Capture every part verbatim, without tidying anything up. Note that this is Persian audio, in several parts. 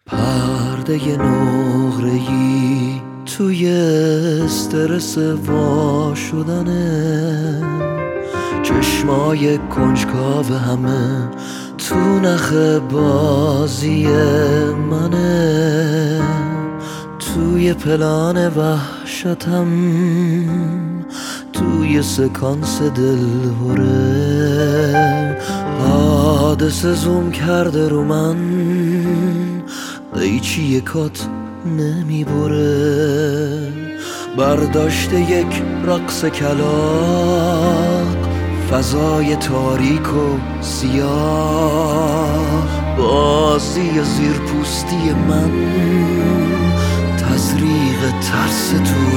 پرده نقره‌ای توی استرس وا شدنه، چشمای کنجکاو همه تو نخ بازی منه. توی پلان وحشتم، توی سکانس دلهوره، حادثه زوم کرده رو من، قیچی کات نمیبره. برداشته یک رقص کلاغ، فضای تاریک و سیاه، بازی زیر پوستی من، تزریق ترس تو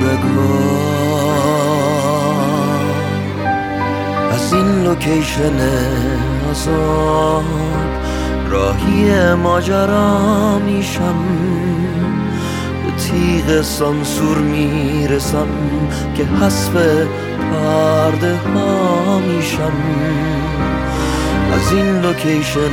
رگاه. از این لوکیشن عذاب راهی ماجرا میشم، به تیغ سانسور میرسم که حذف پرده ها میشم. از این لوکیشن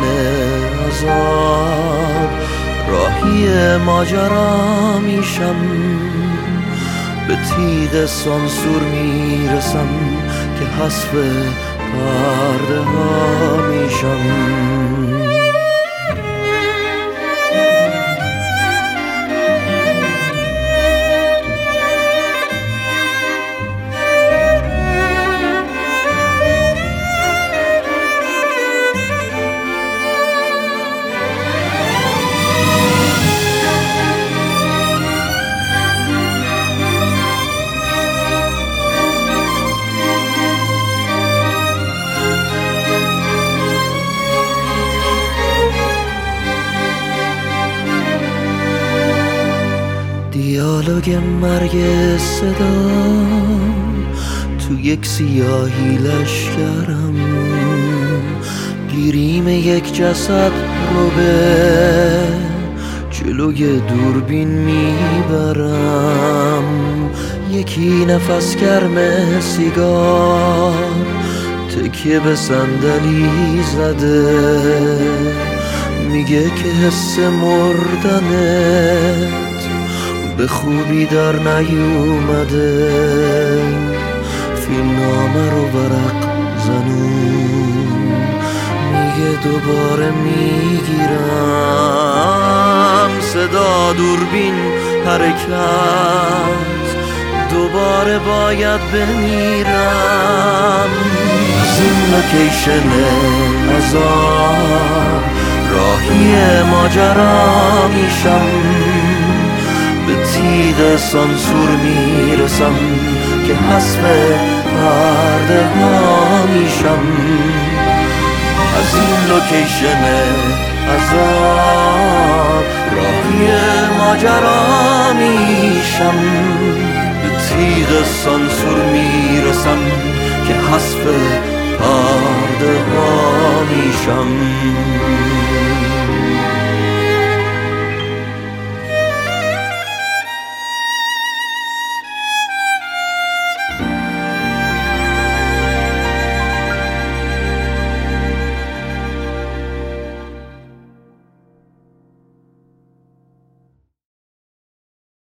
عذاب راهی ماجرا میشم، به تیغ سانسور میرسم که حذف پرده ها میشم. دیالوگ مرگ صدا تو یک سیاهی لشکرم، گیریم یک جسد رو به جلوی دوربین میبرم. یکی نفس گرم سیگار تکیه به صندلی زده، میگه که حس مردنه به خوبی در نیومده. فیلمنامه رو ورق زنون، میگه دوباره میگیرم. صدا دوربین حرکت، دوباره باید بمیرم. از این لوکیشن عذاب راهی ماجرا میشم، به تیغ سانسور میرسم که حذف پرده ها میشم. از این لوکیشن عذاب راهی ماجرا میشم، به تیغ سانسور میرسم که حذف پرده ها میشم.